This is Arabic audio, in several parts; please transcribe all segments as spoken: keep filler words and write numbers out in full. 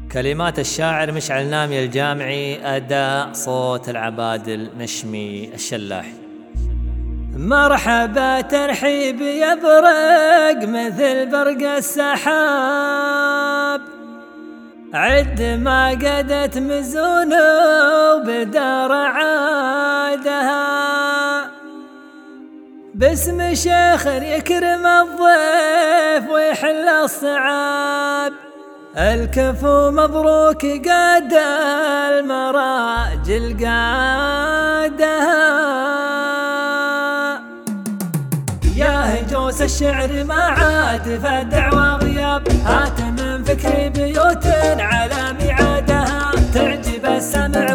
كلمات الشاعر مشعل نامي الجامعي، أداء صوت العبادل نشمي الشلاحي. مرحبا ترحيب يبرق مثل برق السحاب، عد ما قدت مزونه وبدار عادها، باسم شيخ يكرم الضيف ويحل الصعاب، الكفو مبروك قاد المراجل قادها. يا هجوس الشعر ما عاد فالدعوى غياب، هات من فكري بيوت على ميعادها، تعجب السمع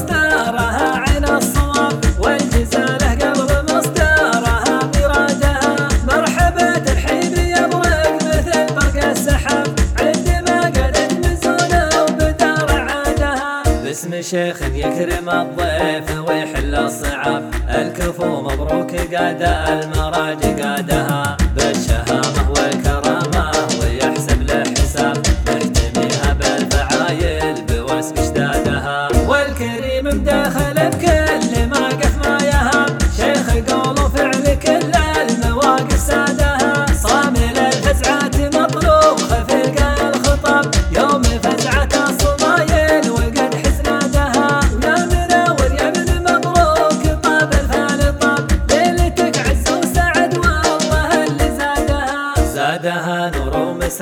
ومصدرها عين الصواب، والجزاله قلب مصدرها مرادها. مرحبا ترحيب يبرق مثل برق السحاب، عندما قدت مزونه وبدار عادها، باسم شيخ يكرم الضيف ويحل الصعاب، الكفو مبروك قاد المراج قادها، بالشهامة والكرامة ويحسب له حساب، نهتميها بالفعايل بوسق اشدادها، والكريم مداخل بكل موقف ما يهاب، شيخ قول وفعل كل المواقف سادها، صامل الفزعات مطروخ في القى الخطاب، يوم فزعة الصمايل وقد حسنادها، يا منور يا ابن مبروك طاب الفال طاب، ليلتك عز وسعد والله اللي زادها. زادها نور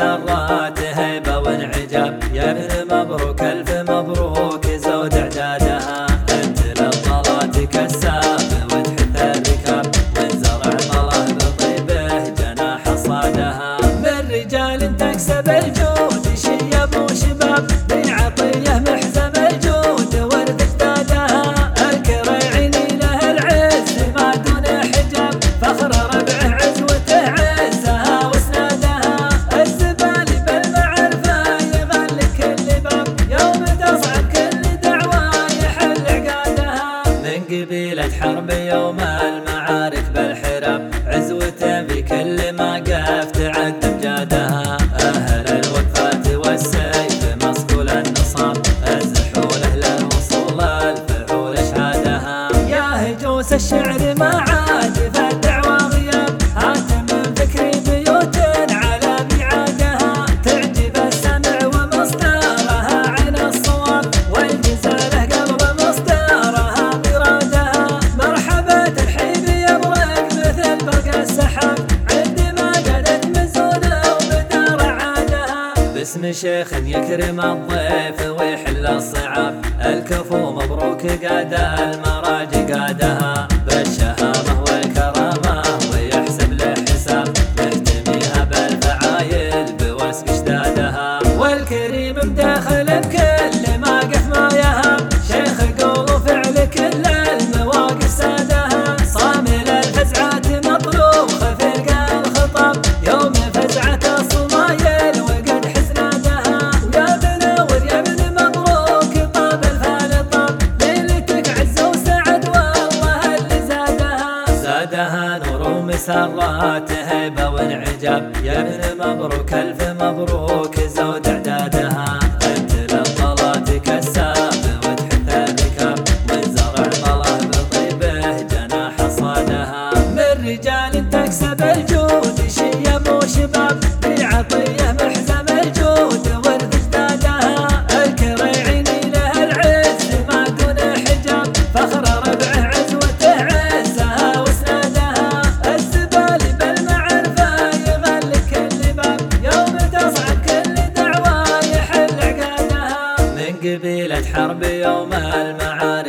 ومسرات هيبة وانعجاب، يا ابن مبروك الف مبروك زود اعدادها، انت للطلات كساب وتحث الركاب، وانزرع طله بطيبه جناح صادها، من رجال تكسب الجود شيب وشباب، بعطيه محزم الجود ورد اجدادها، الكريعيني له العز ما دون حجاب، فخر ربعه عزوته عزها واسنادها، الزبال بالمعرفه يغلق كل باب، يوم تصعب كل دعوه يحل عقادها، من قبيلة حرب يوم المعارك بالحراب، عزوته بكل ما قف تعد امجادها، اهل الوقفات والسيف مصقول النصاب، الزحوله للوصول الفعول اشهادها. يا هجوس الشعر ما عاد فالدعوى غياب، هات من فكري بيوت على ميعادها، تعجب السمع ومصدرها عين الصواب، والجزاله قلب مصدرها مرادها. مرحبا ترحيب يبرق مثل برق السحاب، عندما قدت مزونه وبدار عادها، باسم شيخ يكرم الضيف ويحل الصعاب، الكفو مبروك قاد المراج قادها، بالشهامة والكرامة ويحسب له حساب، نهتميها بالفعايل بوسق اشدادها، والكريم مداخل بكل موقف ما يهاب، شيخ قول وفعل كل المواقف سادها، صامل الفزعات مطروخ في القى الخطاب، يوم فزعة الصمايل وقد حسنادها، يا منور يا ابن مبروك طاب الفال طاب، ليلتك عز وسعد والله اللي زادها. زادها نور ومسرات هيبة وانعجاب، يا ابن مبروك الف مبروك زود اعدادها، انت للطلات كساب وتحث الركاب، وانزرع طله بطيبه جناح صادها، من رجال تكسب الجود شيب وشباب، بعطيه محزم الجود ورد اجدادها، الكريعيني له العز ما دون حجاب، فخر ربعه عزوته عزها واسنادها، الزبال بالمعرفه يغلق كل باب، يوم تصعب كل دعوه يحل عقادها، من قبيلة حرب يوم المعارك